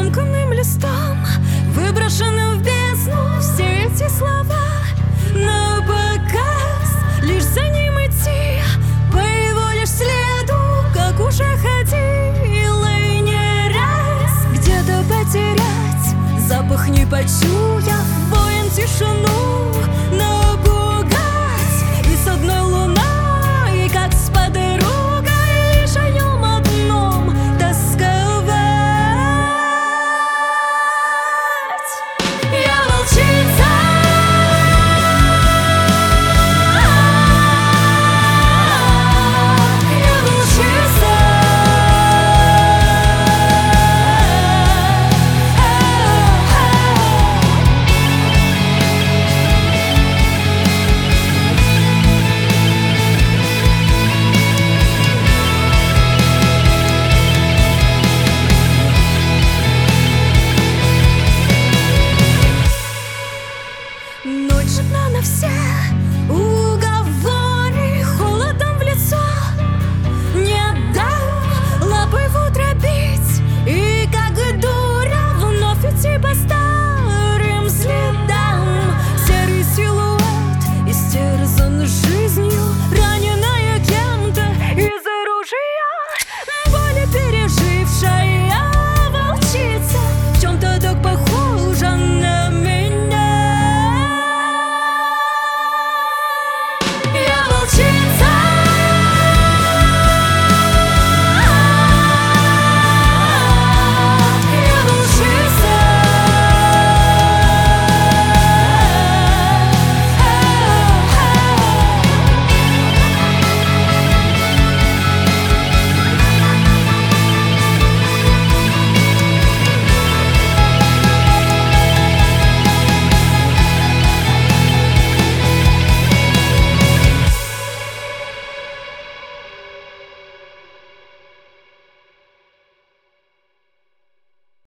скомканным листом, выброшенным в бездну. Все эти слова на показ, лишь за ним идти по его лишь следу, как уже ходила и не раз. Где-то потерять запах не почуя,